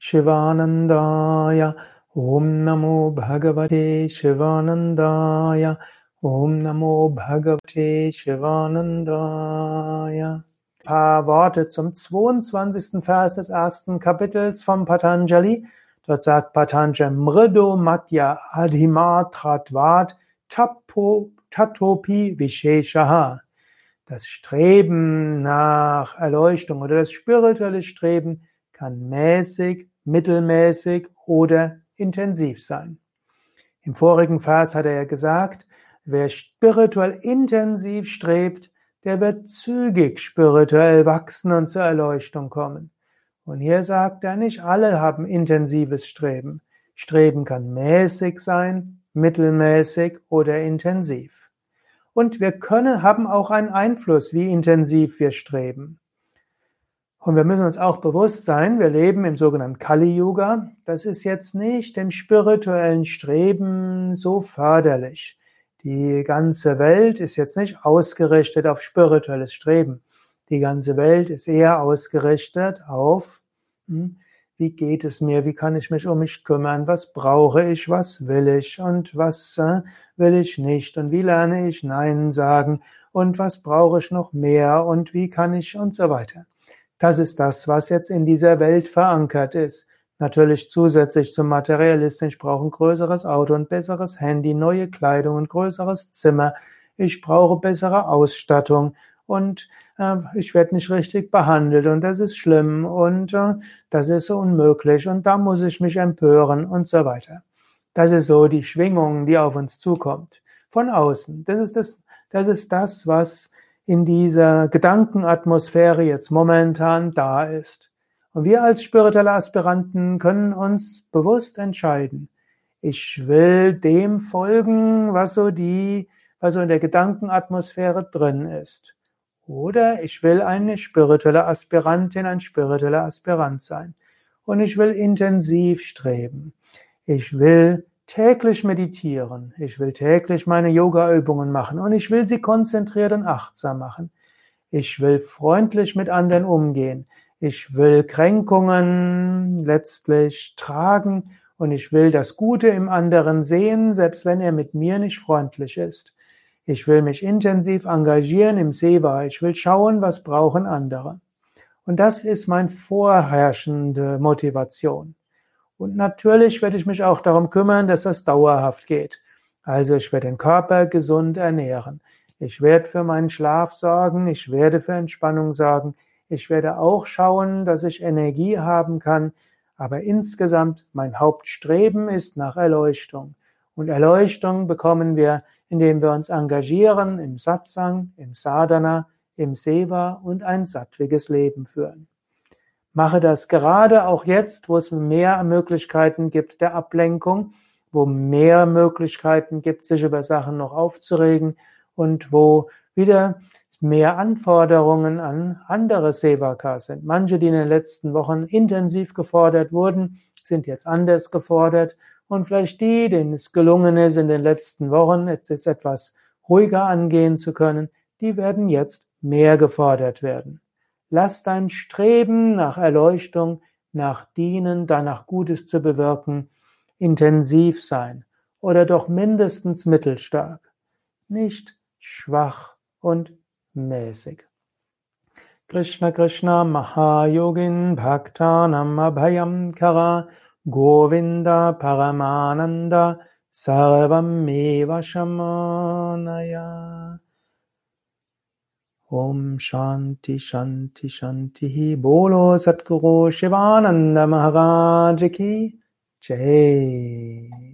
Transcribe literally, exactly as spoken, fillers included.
Shivanandaya. Om Namo Bhagavate Shivanandaya. Om Namo Bhagavate Shivanandaya. Ein paar Worte zum zweiundzwanzigsten Vers des ersten Kapitels vom Patanjali. Dort sagt Patanjali: Mridu Matya Adhimatratvat Tapo Tatopi Visheshaha. Das Streben nach Erleuchtung oder das spirituelle Streben kann mäßig, mittelmäßig oder intensiv sein. Im vorigen Vers hat er ja gesagt, wer spirituell intensiv strebt, der wird zügig spirituell wachsen und zur Erleuchtung kommen. Und hier sagt er, nicht alle haben intensives Streben. Streben kann mäßig sein, mittelmäßig oder intensiv. Und wir können, haben auch einen Einfluss, wie intensiv wir streben. Und wir müssen uns auch bewusst sein, wir leben im sogenannten Kali-Yuga. Das ist jetzt nicht dem spirituellen Streben so förderlich. Die ganze Welt ist jetzt nicht ausgerichtet auf spirituelles Streben. Die ganze Welt ist eher ausgerichtet auf, hm, wie geht es mir, wie kann ich mich um mich kümmern, was brauche ich, was will ich und was äh, will ich nicht und wie lerne ich Nein sagen und was brauche ich noch mehr und wie kann ich und so weiter. Das ist das, was jetzt in dieser Welt verankert ist. Natürlich zusätzlich zum Materialisten, ich brauche ein größeres Auto, ein besseres Handy, neue Kleidung, ein größeres Zimmer, ich brauche bessere Ausstattung und äh, ich werde nicht richtig behandelt und das ist schlimm und äh, das ist so unmöglich und da muss ich mich empören und so weiter. Das ist so die Schwingung, die auf uns zukommt. Von außen. Das ist das, das ist das, was in dieser Gedankenatmosphäre jetzt momentan da ist. Und wir als spirituelle Aspiranten können uns bewusst entscheiden. Ich will dem folgen, was so die, was so in der Gedankenatmosphäre drin ist. Oder ich will eine spirituelle Aspirantin, ein spiritueller Aspirant sein. Und ich will intensiv streben. Ich will täglich meditieren. Ich will täglich meine Yoga-Übungen machen. Und ich will sie konzentriert und achtsam machen. Ich will freundlich mit anderen umgehen. Ich will Kränkungen letztlich tragen. Und ich will das Gute im anderen sehen, selbst wenn er mit mir nicht freundlich ist. Ich will mich intensiv engagieren im Seva. Ich will schauen, was brauchen andere. Und das ist meine vorherrschende Motivation. Und natürlich werde ich mich auch darum kümmern, dass das dauerhaft geht. Also ich werde den Körper gesund ernähren. Ich werde für meinen Schlaf sorgen. Ich werde für Entspannung sorgen. Ich werde auch schauen, dass ich Energie haben kann. Aber insgesamt mein Hauptstreben ist nach Erleuchtung. Und Erleuchtung bekommen wir, indem wir uns engagieren im Satsang, im Sadhana, im Seva und ein sattwiges Leben führen. Mache das gerade auch jetzt, wo es mehr Möglichkeiten gibt der Ablenkung, wo mehr Möglichkeiten gibt, sich über Sachen noch aufzuregen und wo wieder mehr Anforderungen an andere Sevakas sind. Manche, die in den letzten Wochen intensiv gefordert wurden, sind jetzt anders gefordert. Und vielleicht die, denen es gelungen ist, in den letzten Wochen jetzt etwas ruhiger angehen zu können, die werden jetzt mehr gefordert werden. Lass dein Streben nach Erleuchtung, nach Dienen, danach Gutes zu bewirken, intensiv sein oder doch mindestens mittelstark, nicht schwach und mäßig. Krishna Krishna Mahayogin Bhaktanam Abhayam Kara Govinda Paramananda Sarvameva Shamanaya. Om Shanti Shanti Shanti Bolo Satguru Shivananda Maharaj Ki Jai.